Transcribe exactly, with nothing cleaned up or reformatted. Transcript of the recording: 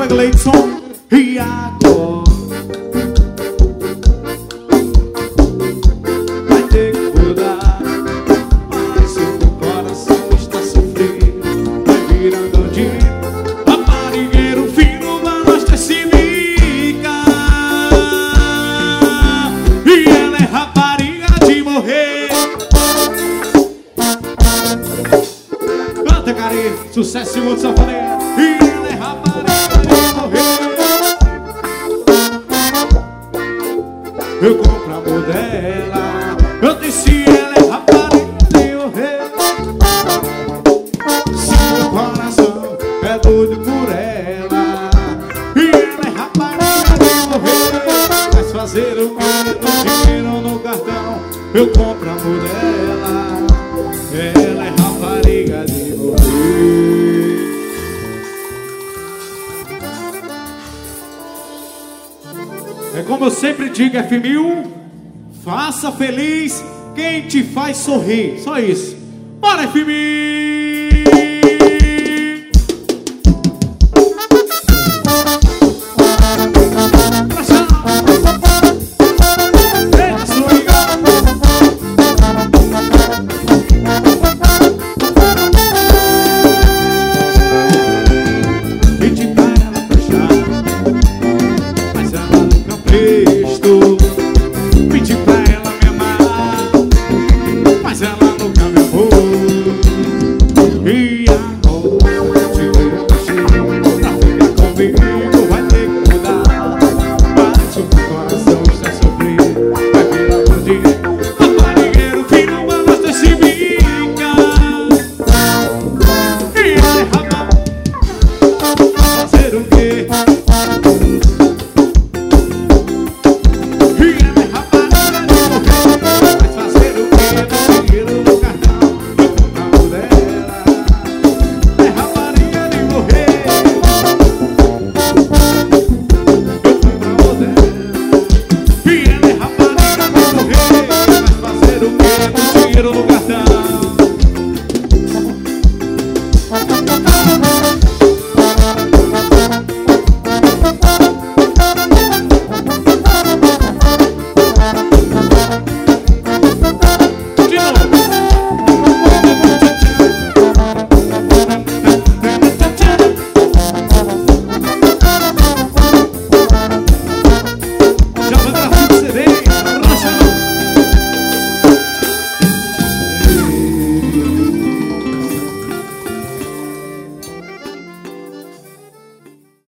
Gleidson e agora vai ter que mudar. Mas seu coração está sofrendo, vai virando de raparigueiro fino, balança se fica. E ela é rapariga de morrer. Canta, Cari, sucesso e muito sanfoneiro. E ela é rapariga de morrer. Eu compro amor dela, eu disse ela é rapariga de morrer. Se meu coração é doido por ela, e ela é rapariga de morrer. Mas fazer o que dinheiro no cartão, eu compro amor dela. Ela é rapariga de morrer. É como eu sempre digo, F mil, faça feliz quem te faz sorrir. Só isso. Bora, F mil!